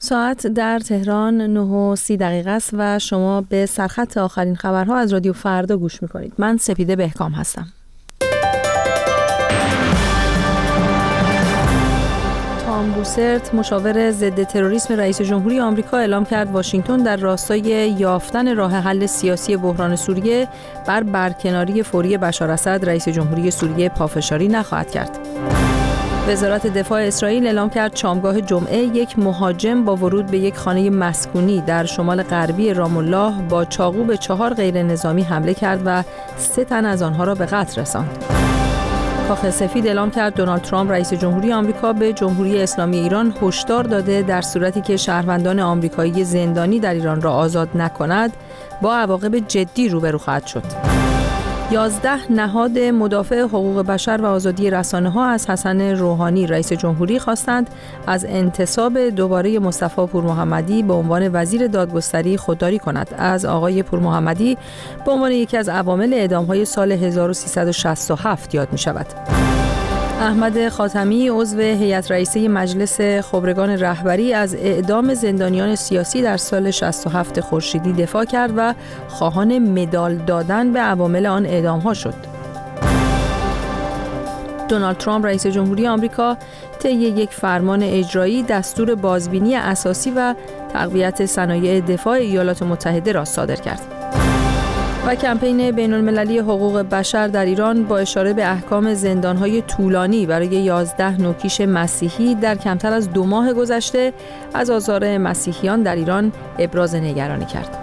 ساعت در تهران 9:30 است و شما به سرخط آخرین خبرها از رادیو فردا گوش میکنید. من سپیده بهکام هستم. تام بوسرت، مشاور ضد تروریسم رئیس جمهوری آمریکا، اعلام کرد واشنگتن در راستای یافتن راه حل سیاسی بحران سوریه بر برکناری فوری بشار اسد رئیس جمهوری سوریه پافشاری نخواهد کرد. وزارت دفاع اسرائیل اعلام کرد شامگاه جمعه یک مهاجم با ورود به یک خانه مسکونی در شمال غربی رام الله با چاقو به 4 غیر نظامی حمله کرد و 3 تن از آنها را به قتل رساند. کاخ سفید اعلام کرد دونالد ترامپ رئیس جمهوری آمریکا به جمهوری اسلامی ایران هشدار داده در صورتی که شهروندان آمریکایی زندانی در ایران را آزاد نکند با عواقب جدی روبرو خواهد شد. 11 نهاد مدافع حقوق بشر و آزادی رسانه‌ها از حسن روحانی رئیس جمهوری خواستند از انتصاب دوباره مصطفی پورمحمدی به عنوان وزیر دادگستری خودداری کند. از آقای پورمحمدی به عنوان یکی از عوامل اعدام‌های سال 1367 یاد می‌شود. احمد خاتمی، عضو هیئت رئیسه مجلس خبرگان رهبری، از اعدام زندانیان سیاسی در سال 67 خورشیدی دفاع کرد و خواهان مدال دادن به عوامل آن اعدام‌ها شد. دونالد ترامپ رئیس جمهوری آمریکا طی یک فرمان اجرایی دستور بازبینی اساسی و تقویت صنایع دفاع ایالات متحده را صادر کرد. و کمپین بین‌المللی حقوق بشر در ایران با اشاره به احکام زندان‌های طولانی برای 11 نوکیش مسیحی در کمتر از 2 ماه گذشته از آزار مسیحیان در ایران ابراز نگرانی کرد.